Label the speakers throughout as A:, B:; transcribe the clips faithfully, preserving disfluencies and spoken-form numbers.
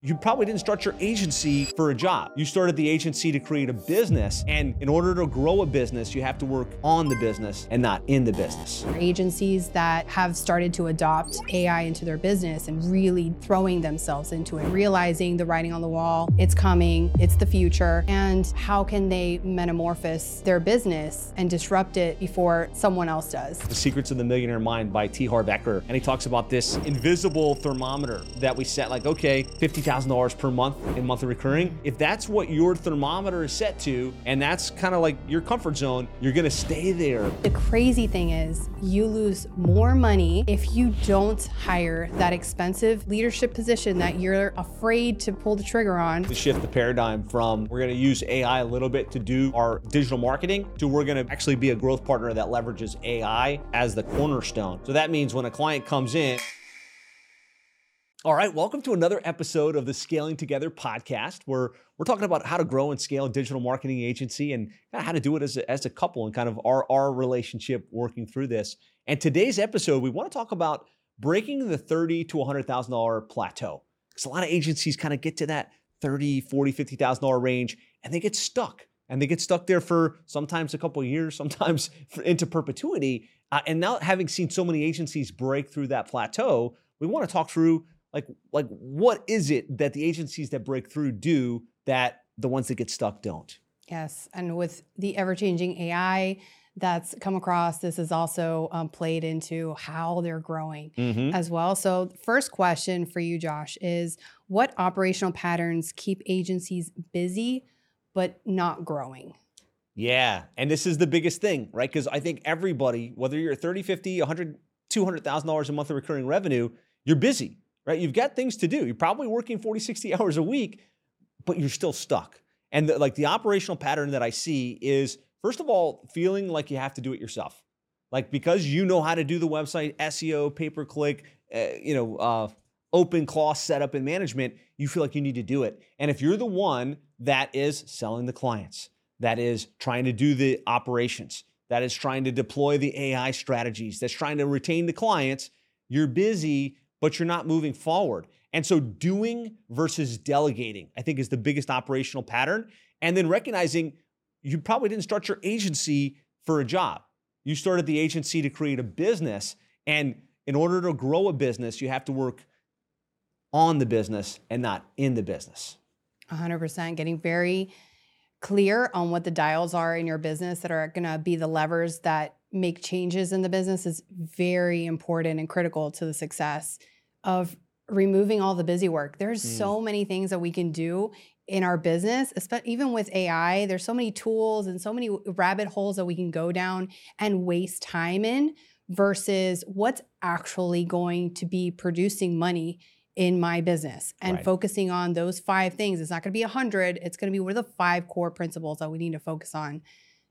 A: You probably didn't start your agency for a job. You started the agency to create a business. And in order to grow a business, you have to work on the business and not in the business.
B: Agencies that have started to adopt A I into their business and really throwing themselves into it, realizing the writing on the wall, it's coming, it's the future, and how can they metamorphose their business and disrupt it before someone else does.
A: The Secrets of the Millionaire Mind by T. Harv Eker. And he talks about this invisible thermometer that we set, like, okay, fifty thousand dollars per month in monthly recurring. If that's what your thermometer is set to, and that's kind of like your comfort zone, you're gonna stay there.
B: The crazy thing is you lose more money if you don't hire that expensive leadership position that you're afraid to pull the trigger on.
A: To shift the paradigm from we're gonna use A I a little bit to do our digital marketing to we're gonna actually be a growth partner that leverages A I as the cornerstone. So that means when a client comes in, all right, welcome to another episode of the Scaling Together podcast, where we're talking about how to grow and scale a digital marketing agency and kind of how to do it as a, as a couple and kind of our, our relationship working through this. And today's episode, we want to talk about breaking the thirty thousand to one hundred thousand dollars plateau. Because a lot of agencies kind of get to that thirty thousand dollars, forty thousand dollars, fifty thousand dollars range and they get stuck. And they get stuck there for sometimes a couple of years, sometimes into perpetuity. Uh, and now having seen so many agencies break through that plateau, we want to talk through Like, like, what is it that the agencies that break through do that the ones that get stuck don't?
B: Yes, and with the ever-changing A I that's come across, this is also um, played into how they're growing mm-hmm. as well. So the first question for you, Josh, is what operational patterns keep agencies busy but not growing?
A: Yeah, and this is the biggest thing, right? Because I think everybody, whether you're thirty, fifty, one hundred, two hundred thousand dollars a monthly recurring revenue, you're busy. Right? You've got things to do. You're probably working forty, sixty hours a week, but you're still stuck. And the, like the operational pattern that I see is, first of all, feeling like you have to do it yourself. Like because you know how to do the website, S E O, pay-per-click, uh, you know, uh, open cloth setup and management, you feel like you need to do it. And if you're the one that is selling the clients, that is trying to do the operations, that is trying to deploy the A I strategies, that's trying to retain the clients, you're busy, but you're not moving forward. And so doing versus delegating, I think, is the biggest operational pattern. And then recognizing you probably didn't start your agency for a job. You started the agency to create a business. And in order to grow a business, you have to work on the business and not in the business.
B: one hundred percent. Getting very clear on what the dials are in your business that are gonna be the levers that make changes in the business is very important and critical to the success of removing all the busy work. There's mm. so many things that we can do in our business, especially even with A I. There's so many tools and so many rabbit holes that we can go down and waste time in versus what's actually going to be producing money in my business and right. focusing on those five things. It's not going to be a hundred. It's going to be what are the five core principles that we need to focus on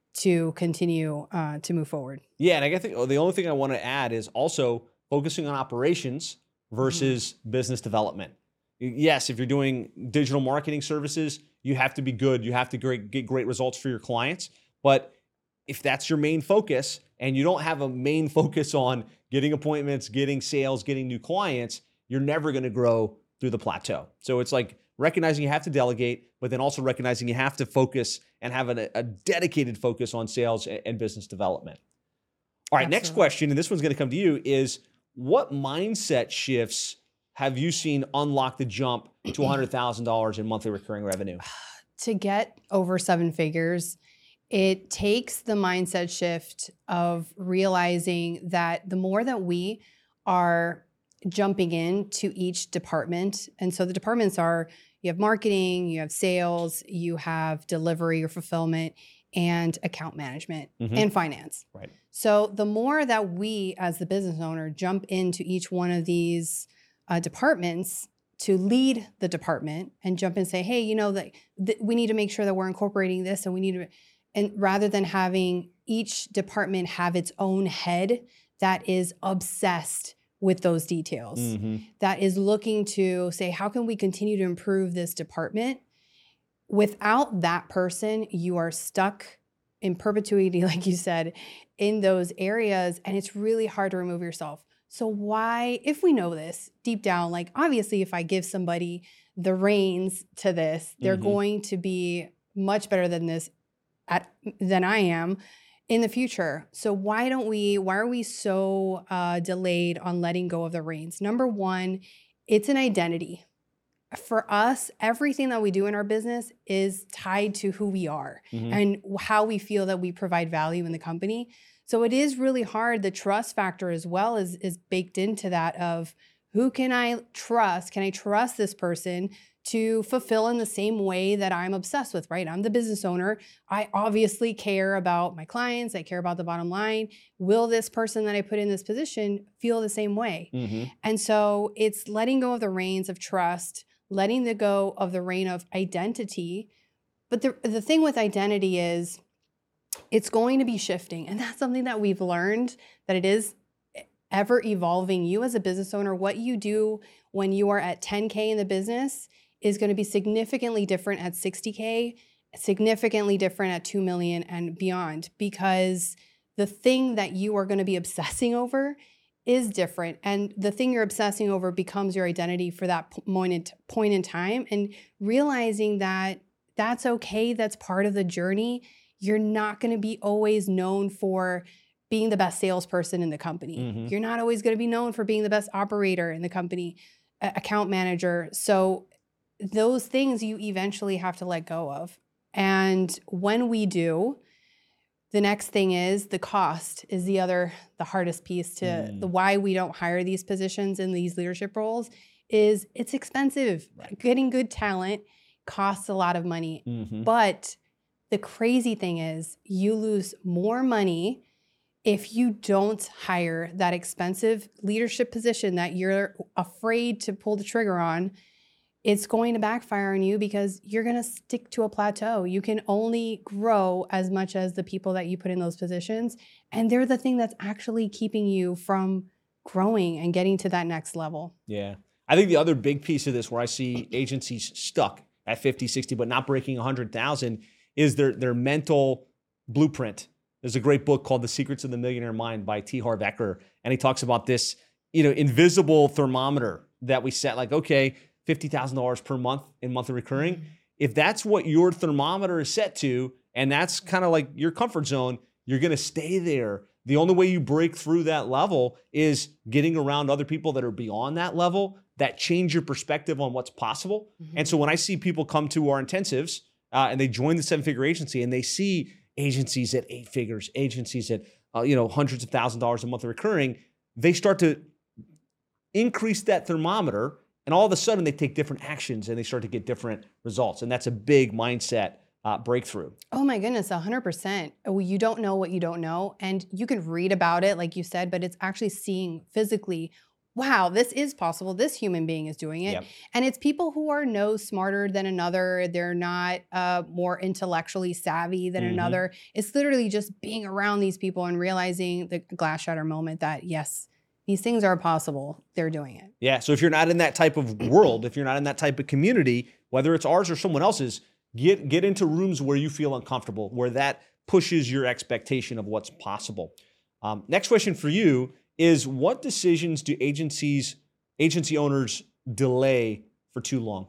B: to continue uh, to move forward.
A: Yeah, and I guess the only thing I want to add is also focusing on operations versus mm-hmm. business development. Yes, if you're doing digital marketing services, you have to be good. You have to great, get great results for your clients. But if that's your main focus and you don't have a main focus on getting appointments, getting sales, getting new clients, you're never going to grow through the plateau. So it's like recognizing you have to delegate, but then also recognizing you have to focus and have a, a dedicated focus on sales and, and business development. All right, Absolutely. Next question, and this one's going to come to you, is what mindset shifts have you seen unlock the jump to one hundred thousand dollars in monthly recurring revenue?
B: To get over seven figures, it takes the mindset shift of realizing that the more that we are jumping into each department, and so the departments are, you have marketing, you have sales, you have delivery or fulfillment, and account management mm-hmm. and finance.
A: Right.
B: So the more that we as the business owner jump into each one of these uh, departments to lead the department and jump in and say, hey, you know, that th- we need to make sure that we're incorporating this and we need to, and rather than having each department have its own head that is obsessed with those details, mm-hmm. that is looking to say, how can we continue to improve this department? Without that person, you are stuck in perpetuity, like you said, in those areas, and it's really hard to remove yourself. So why, if we know this deep down, like obviously if I give somebody the reins to this. They're
A: Mhm.
B: going to be much better than this at than I am in the future. So why don't we, why are we so uh, delayed on letting go of the reins? Number one, it's an identity. For us, everything that we do in our business is tied to who we are
A: Mhm.
B: and how we feel that we provide value in the company. So it is really hard. The trust factor as well is, is baked into that of who can I trust? Can I trust this person to fulfill in the same way that I'm obsessed with, right? I'm the business owner. I obviously care about my clients. I care about the bottom line. Will this person that I put in this position feel the same way?
A: Mhm.
B: And so it's letting go of the reins of trust, letting the go of the rein of identity. But the, the thing with identity is it's going to be shifting. And that's something that we've learned, that it is ever evolving. You as a business owner, what you do when you are at ten K in the business is going to be significantly different at sixty K, significantly different at two million and beyond, because the thing that you are going to be obsessing over is different. And the thing you're obsessing over becomes your identity for that point in, point in time. And realizing that that's okay, that's part of the journey. You're not going to be always known for being the best salesperson in the company.
A: Mm-hmm.
B: You're not always going to be known for being the best operator in the company, a- account manager. So those things you eventually have to let go of. And when we do, the next thing is the cost is the other, the hardest piece to
A: Mm.
B: the why we don't hire these positions in these leadership roles is it's expensive.
A: Right.
B: Getting good talent costs a lot of money.
A: Mm-hmm.
B: But the crazy thing is you lose more money if you don't hire that expensive leadership position that you're afraid to pull the trigger on. It's going to backfire on you because you're going to stick to a plateau. You can only grow as much as the people that you put in those positions. And they're the thing that's actually keeping you from growing and getting to that next level.
A: Yeah. I think the other big piece of this where I see agencies stuck at fifty, sixty, but not breaking one hundred thousand is their, their mental blueprint. There's a great book called The Secrets of the Millionaire Mind by T. Harv Eker. And he talks about this, you know, invisible thermometer that we set, like, okay, fifty thousand dollars per month in monthly recurring. Mm-hmm. If that's what your thermometer is set to, and that's kind of like your comfort zone, you're going to stay there. The only way you break through that level is getting around other people that are beyond that level that change your perspective on what's possible. Mm-hmm. And so when I see people come to our intensives uh, and they join the seven-figure agency and they see agencies at eight figures, agencies at uh, you know hundreds of thousand dollars a month recurring, they start to increase that thermometer. And all of a sudden, they take different actions and they start to get different results. And that's a big mindset uh, breakthrough.
B: Oh my goodness, one hundred percent. You don't know what you don't know. And you can read about it, like you said, but it's actually seeing physically, wow, this is possible. This human being is doing it. Yep. And it's people who are no smarter than another. They're not uh, more intellectually savvy than mm-hmm. another. It's literally just being around these people and realizing the glass shatter moment that, yes, these things are possible. They're doing it.
A: Yeah. So if you're not in that type of world, if you're not in that type of community, whether it's ours or someone else's, get get into rooms where you feel uncomfortable, where that pushes your expectation of what's possible. Um, next question for you is, what decisions do agencies, agency owners delay for too long?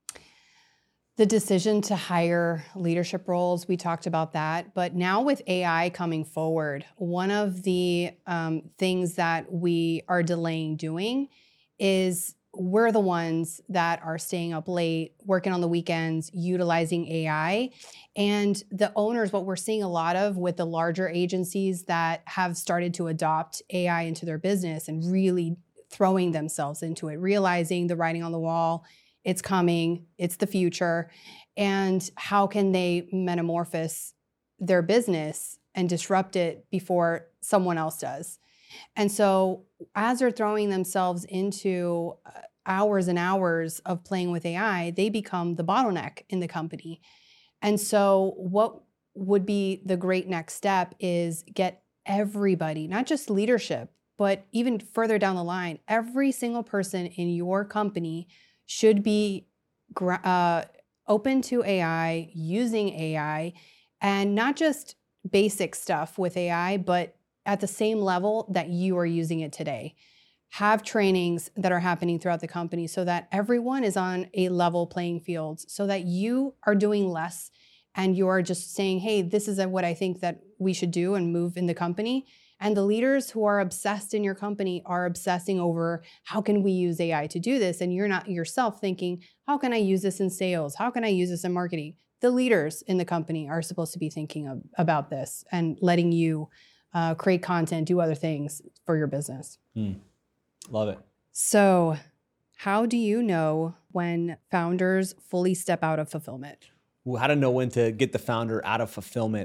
B: The decision to hire leadership roles, we talked about that. But now with A I coming forward, one of the um, things that we are delaying doing is we're the ones that are staying up late, working on the weekends, utilizing A I. And the owners, what we're seeing a lot of with the larger agencies that have started to adopt A I into their business and really throwing themselves into it, realizing the writing on the wall, it's coming, it's the future, and how can they metamorphose their business and disrupt it before someone else does. And so as they're throwing themselves into hours and hours of playing with A I, they become the bottleneck in the company. And so what would be the great next step is get everybody, not just leadership, but even further down the line, every single person in your company should be uh, open to A I, using A I, and not just basic stuff with A I, but at the same level that you are using it today. have trainings that are happening throughout the company so that everyone is on a level playing field, so that you are doing less and you're just saying, hey, this is what I think that we should do and move in the company. And the leaders who are obsessed in your company are obsessing over how can we use A I to do this? And you're not yourself thinking, how can I use this in sales? How can I use this in marketing? The leaders in the company are supposed to be thinking of, about this and letting you uh, create content, do other things for your business.
A: Mm. Love it.
B: So how do you know when founders fully step out of fulfillment?
A: Ooh, how to know when to get the founder out of fulfillment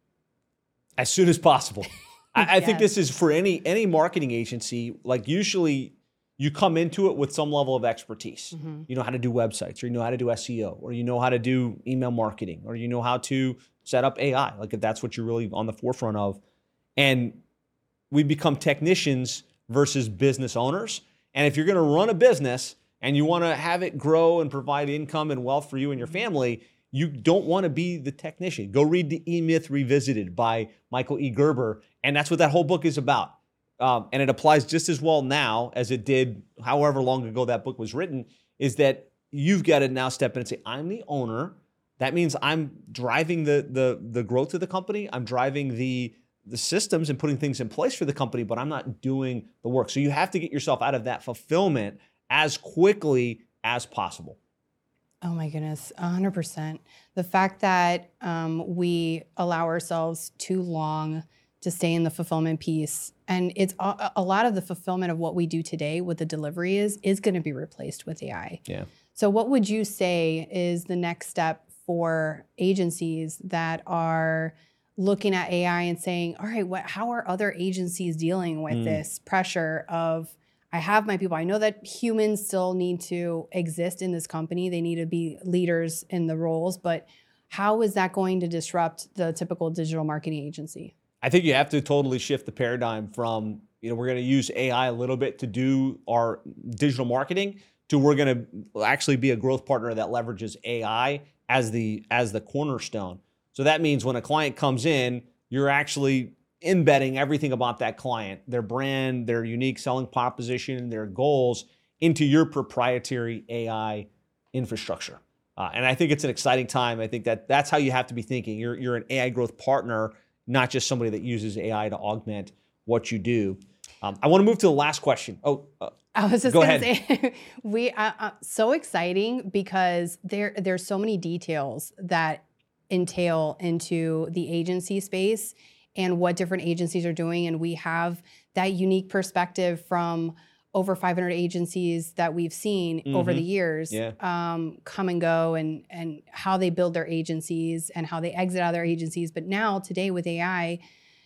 A: as soon as possible. I, I think this is for any any marketing agency. Like usually you come into it with some level of expertise. Mm-hmm. You know how to do websites, or you know how to do S E O, or you know how to do email marketing, or you know how to set up A I, like if that's what you're really on the forefront of. And we become technicians versus business owners. And if you're going to run a business and you want to have it grow and provide income and wealth for you and your family, you don't want to be the technician. Go read the E-Myth Revisited by Michael E. Gerber. And that's what that whole book is about. Um, and it applies just as well now as it did however long ago that book was written, is that you've got to now step in and say, I'm the owner. That means I'm driving the the the growth of the company. I'm driving the the systems and putting things in place for the company, but I'm not doing the work. So you have to get yourself out of that fulfillment as quickly as possible.
B: Oh my goodness, one hundred percent. The fact that um, we allow ourselves too long to stay in the fulfillment piece, and it's a, a lot of the fulfillment of what we do today, what the delivery is, is going to be replaced with A I.
A: Yeah.
B: So what would you say is the next step for agencies that are looking at A I and saying, all right, what, how are other agencies dealing with mm. this pressure of, I have my people. I know that humans still need to exist in this company. They need to be leaders in the roles, but how is that going to disrupt the typical digital marketing agency?
A: I think you have to totally shift the paradigm from, you know, we're going to use A I a little bit to do our digital marketing to we're going to actually be a growth partner that leverages A I as the as the cornerstone. So that means when a client comes in, you're actually embedding everything about that client, their brand, their unique selling proposition, their goals into your proprietary A I infrastructure. Uh, and I think it's an exciting time. I think that that's how you have to be thinking. You're, you're an A I growth partner, not just somebody that uses A I to augment what you do. Um, I want to move to the last question. Oh, uh,
B: I was just
A: go
B: going to
A: ahead.
B: say, we uh, uh, so exciting because there there's so many details that entail into the agency space and what different agencies are doing. And we have that unique perspective from over five hundred agencies that we've seen mm-hmm. over the years
A: yeah.
B: um, come and go, and, and how they build their agencies and how they exit out of their agencies. But now today with A I,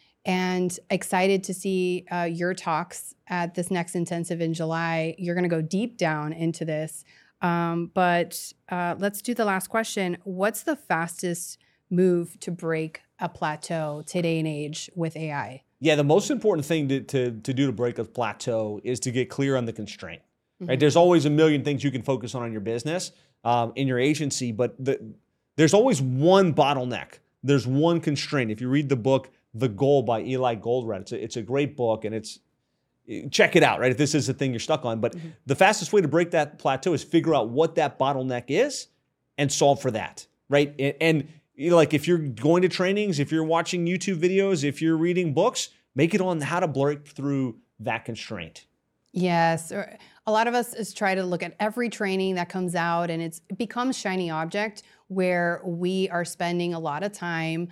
B: and excited to see uh, your talks at this next intensive in July. You're going to go deep down into this. Um, but uh, let's do the last question. What's the fastest move to break a plateau today and age with A I?
A: Yeah, the most important thing to, to, to do to break a plateau is to get clear on the constraint.
B: Mm-hmm.
A: Right? There's always a million things you can focus on in your business, um, in your agency, but the, there's always one bottleneck. There's one constraint. If you read the book, The Goal by Eli Goldratt, it's a, it's a great book, and it's check it out, right? If this is the thing you're stuck on. But mm-hmm. the fastest way to break that plateau is figure out what that bottleneck is and solve for that, right? And, and you know, like if you're going to trainings, if you're watching YouTube videos, if you're reading books, make it on how to break through that constraint.
B: Yes. A lot of us is try to look at every training that comes out, and it's, it becomes shiny object where we are spending a lot of time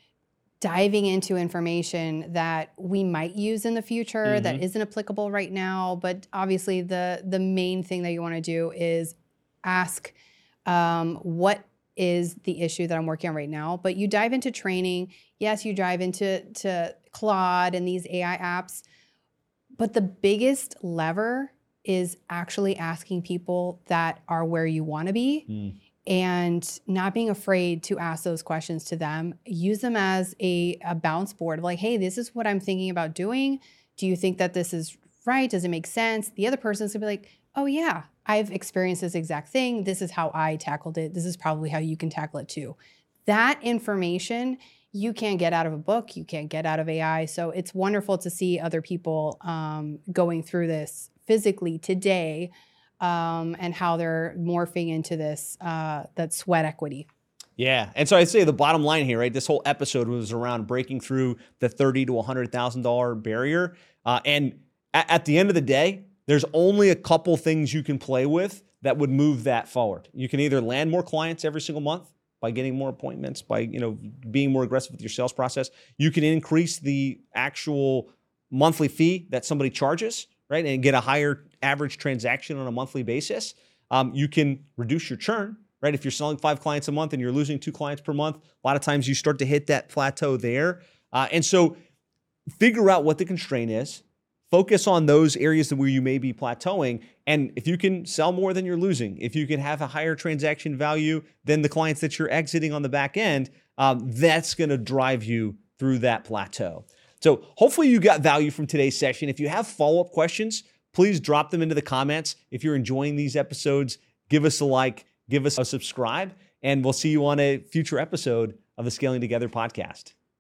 B: diving into information that we might use in the future mm-hmm. that isn't applicable right now. But obviously the, the main thing that you want to do is ask um, what is the issue that I'm working on right now. But you dive into training. Yes, you dive into to Claude and these A I apps. But the biggest lever is actually asking people that are where you want to be. Mm. And not being afraid to ask those questions to them. Use them as a, a bounce board of like, hey, this is what I'm thinking about doing. Do you think that this is right? Does it make sense? The other person's gonna be like, oh yeah, I've experienced this exact thing. This is how I tackled it. This is probably how you can tackle it too. That information you can't get out of a book. You can't get out of A I. So it's wonderful to see other people um, going through this physically today, um, and how they're morphing into this, uh, that sweat equity.
A: Yeah. And so I'd say the bottom line here, right? This whole episode was around breaking through the thirty to one hundred thousand dollars barrier. Uh, and at, at the end of the day, there's only a couple things you can play with that would move that forward. You can either land more clients every single month by getting more appointments, by, you know, being more aggressive with your sales process. You can increase the actual monthly fee that somebody charges, right? And get a higher average transaction on a monthly basis. Um, you can reduce your churn. Right? If you're selling five clients a month and you're losing two clients per month, a lot of times you start to hit that plateau there. Uh, and so figure out what the constraint is, focus on those areas where you may be plateauing. And if you can sell more than you're losing, if you can have a higher transaction value than the clients that you're exiting on the back end, um, that's going to drive you through that plateau. So hopefully you got value from today's session. If you have follow-up questions, please drop them into the comments. If you're enjoying these episodes, give us a like. Give us a subscribe, and we'll see you on a future episode of the Scaling Together podcast.